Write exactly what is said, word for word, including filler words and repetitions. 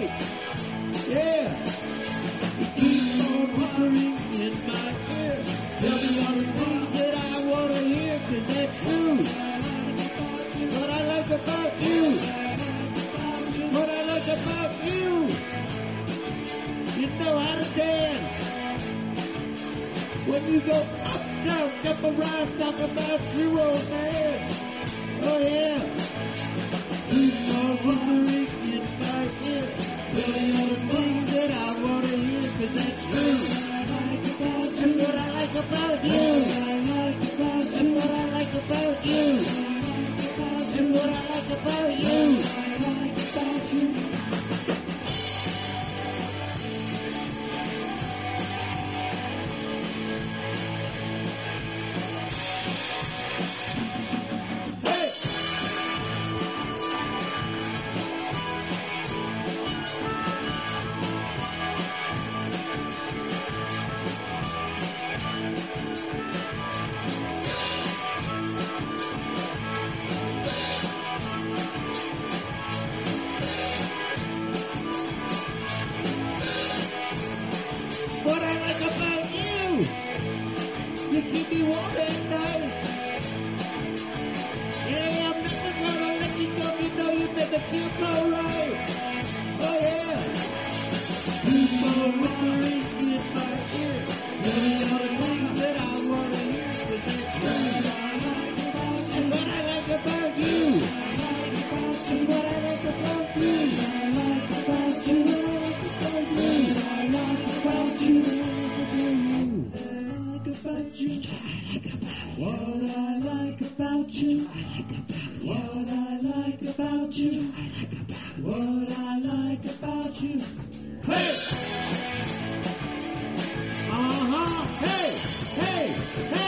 Yeah. You keep on whispering in my ear. Tell me all the things that I want to hear, cause that's true. What I like about you. What I like about you. You know how to dance. When you go up, down, jump around, talk about you, old man. Oh yeah. Keep on whispering in my ear. Tell me all the things that I want to hear, cause that's true. That's what I like about you. That's what I like about you. That's what I like about you. What I like about you, you keep me warm at night. Yeah, I'm never gonna let you go, you know you make me feel so right. Oh yeah. Keep on whispering in my ear. Tell me all the things that I wanna hear, cause that's true. That's what I like about you. That's what I like about you. That's what I like about you. What I like about you, what I like about you, what I like about you. Hey! Uh-huh, hey, hey, hey!